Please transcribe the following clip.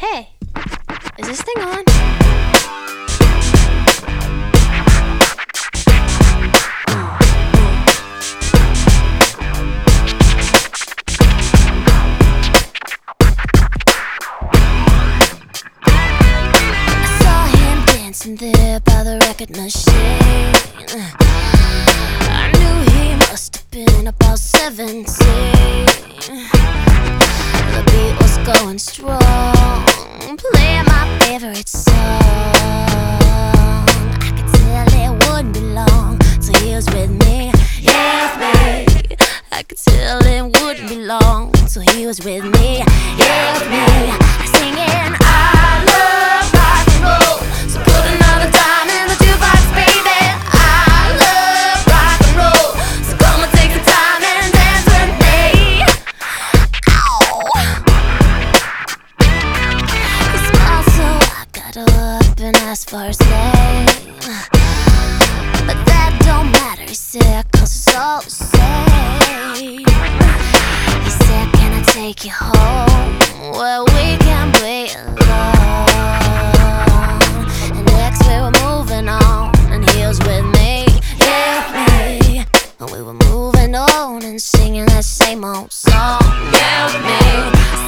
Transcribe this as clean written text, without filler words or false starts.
Hey, is this thing on? I saw him dancing there by the record machine. I knew he must have been about 17. The beat was going strong, playing my favorite song. I could tell it wouldn't be long till he was with me, yeah, with me. I could tell it wouldn't be long till he was with me, yeah, with me. Singing, I love rock and roll, so put another dime in the jukebox, baby. I love rock and roll, so come and take the time and dance with me. He smiled, so I got up and asked for his name, but that don't matter, he said, 'cause it's all the same. He said, can I take you home where we can play alone? And next we were moving on, and he was with me, yeah, with me. And we were moving on and singing that same old song, yeah, with me.